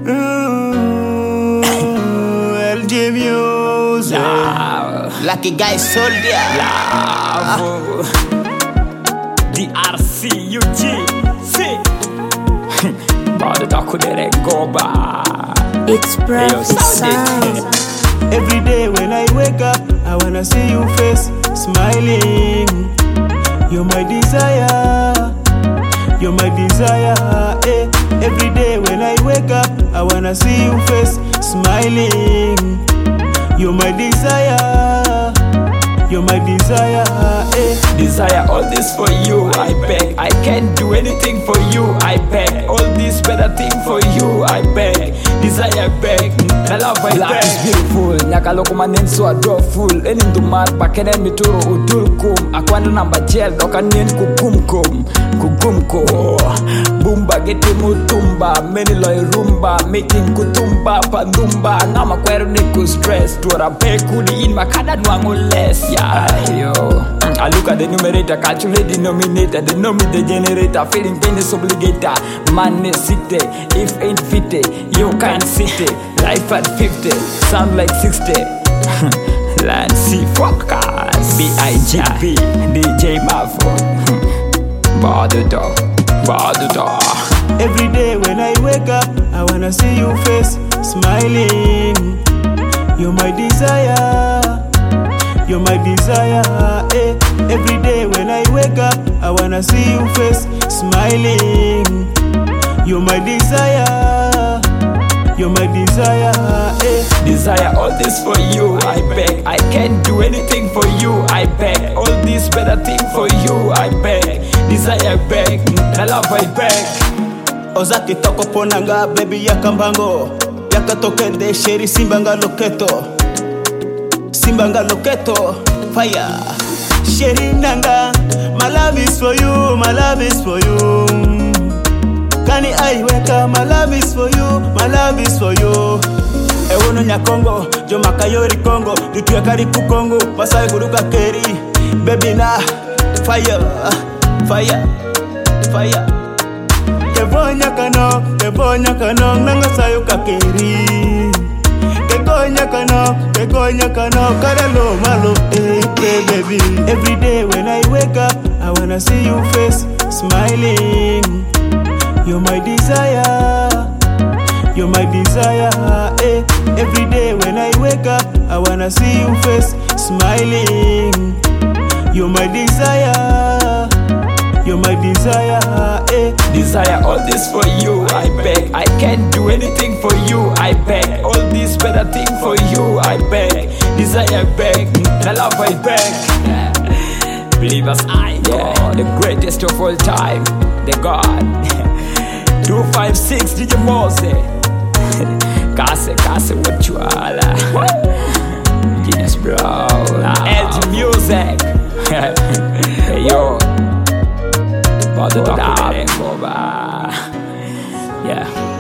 LG Music. Lucky Guy Soldier. DRC UG. See. Bado takudere goba. It's Prophet Sound. Every day when I wake up, I wanna see you face smiling. You're my desire. You're my desire. Eh. Every day when I wake up, I wanna see you face smiling. You're my desire. You're my desire. Eh. Desire all this for you, I beg. I can't do anything for you, I beg. All this better thing for you, I beg. Desire beg, I love I beg. Life is beautiful, nyakaloko manen so adoreful. Enin dumar bakenen mituro udulkum. Akwanda namba gel doka nien kukumkum. Kukumkum. Bumba geti mutumba, meni loy rumba. Making kutumba, pandumba. Ngama kweru niku stress. Tuara beku di in makada nuango less. Yeah, yo. I look at the numerator, calculate the denominator. The the generator, feeling pain is obligator. Man is city, if ain't 50, you can't sit it. Life at 50, sound like 60. Lancy Focus, B.I.G.P, DJ Mavo. Baduda. Every day when I wake up, I wanna see you face smiling. You're my desire. You're my desire. Eh. Every day when I wake up, I wanna see you face smiling. You're my desire. You're my desire. Eh. Desire all this for you, I beg. I can't do anything for you, I beg. All this better thing for you, I beg. Desire beg, I love I beg. Ozaki toko ponanga baby yakambango. Yakatokende sheri simbanga loketo. Simbanga loketo, fire. Sheri nanga, my love is for you, my love is for you. Kani aiweka, my love is for you, my love is for you. Ewono nyakongo, jo makayori Kongo. Dutu ya kariku Kongo, masai kuruka keri. Baby na, fire, fire, fire. Kevonya kano, nanga sayo kakeri. Kegonya kano, karalo malo, hey baby. Every day when I wake up, I wanna see you face smiling. You're my desire. You're my desire. Eh. Every day when I wake up, I wanna see you face smiling. You're my desire. You're my desire. Eh. Desire all this for you, I beg. I can't do anything for you, I beg. All this better thing for you, I beg. Desire beg, I love I beg. Believe us, I God, the greatest of all time, the God. 256 DJ Mose. Kase what you are. Genius bro. LG Music. Hey yo. Bado takudere goba. Yeah.